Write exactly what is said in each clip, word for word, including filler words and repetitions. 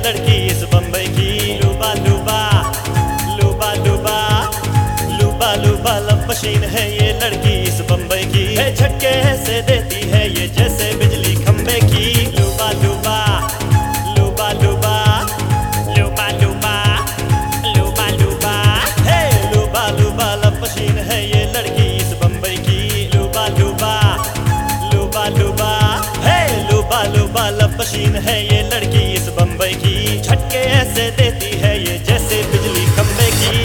लड़की इस बम्बई की। लूबा लूबा लूबा लूबा लूबा लूबा लब मशीन है ये लड़की इस बम्बई की। है झटके ऐसे देती है ये जैसे बिजली खंबे की। लूबा लूबा लूबा लूबा लूबा लूबा लूबा लूबा हे लूबा लूबा लब मशीन है ये लड़की इस बम्बई की। लूबा लूबा लूबा लूबा हे लूबा लूबा लब मशीन है ये लड़की इस बम्बई की। झटके ऐसे देती है ये जैसे बिजली खंबे की।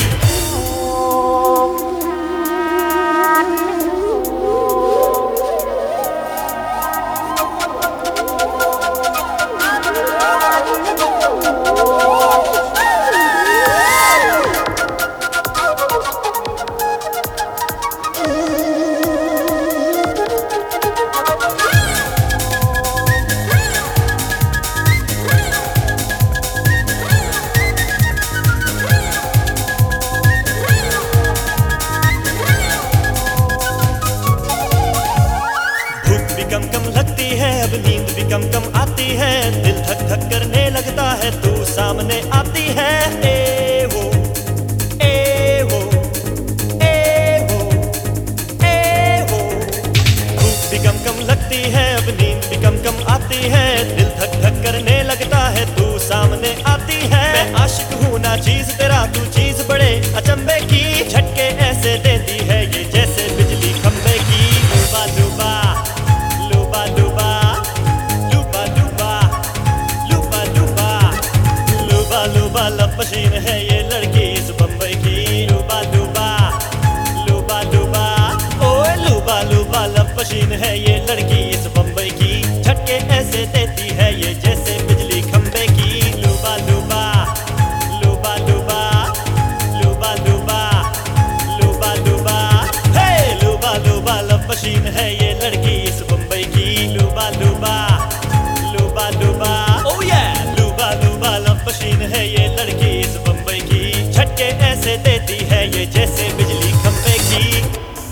कम कम लगती है अब नींद भी कम कम आती है। दिल धक धक करने लगता है तू सामने आती है। ए वो ए वो ए वो ए वो भूख भी कम कम लगती है अब नींद भी कम कम आती है। दिल धक धक करने लगता है तू सामने आती है। मैं आशिक हूँ ना चीज तेरा तू चीज बड़े अचंभे की। झटके ऐसे देती है ये जैसे बिजली खंबे की। लूबा लूबा लूबा लूबा लूबा लूबा लूबा लूबा लूबा लूबा लब मशीन है ये लड़की इस बम्बई की। लूबा लूबा लूबा लूबा ओए लूबा लूबा लब मशीन है ये लड़की इस बम्बई की। झटके ऐसे देती है ये जैसे बिजली खंबे की। लूबा लूबा लूबा लूबा लूबा लूबा लूबा लूबा हे लूबा लूबा लब मशीन है ये लड़की इस बम्बई की। लूबा लूबा लूबा लूबा ओह या लूबा लूबा लब मशीन है ये लड़की इस बम्बई की। झटके ऐसे देती है ये जैसे बिजली खंबे की।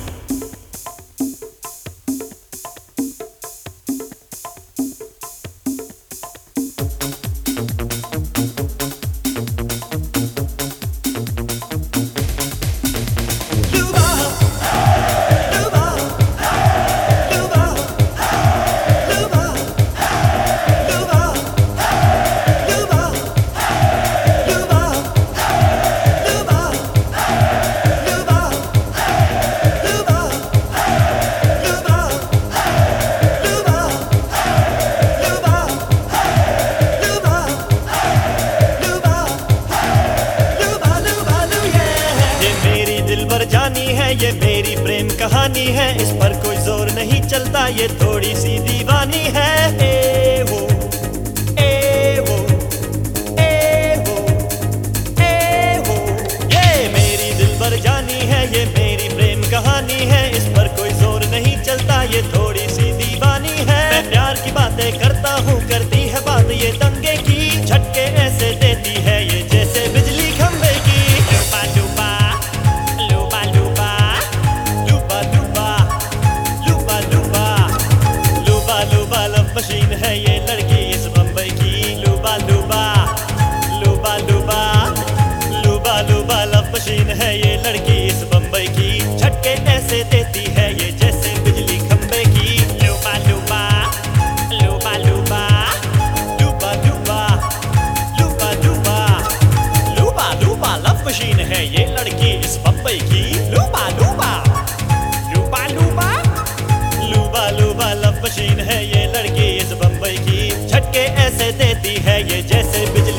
जानी है ये मेरी प्रेम कहानी है। इस पर कोई जोर नहीं चलता ये थोड़ी सी दीवानी है। ए वो ए वो ए वो ए वो ये मेरी दिलबर जानी है ये मेरी प्रेम कहानी है। इस पर कोई जोर नहीं चलता ये थोड़ी सी दीवानी है। मैं प्यार की बातें करता हूँ करती है बात ये दंगे की। झटके ऐसे देती है ये जैसे बिजली खंबे की। लूबा लूबा लूबा लूबा लूबा लूबा लूबा लूबा लूबा लब मशीन है ये लड़की इस बम्बई की। लूबा लूबा लूबा लूबा लूबा लूबा लब मशीन है ये लड़की इस बम्बई की। झटके ऐसे देती है ये जैसे बिजली खंबे की। लूबा लूबा लूबा लूबा लूबा लूबा लूबा लूबा लूबा लूबा लब मशीन है ये लड़की इस बम्बई की। लूबा लूबा लूबा लूबा लूबा लूबा लब मशीन है ये लड़की इस बम्बई की। झटके ऐसे देती है ये जैसे बिजली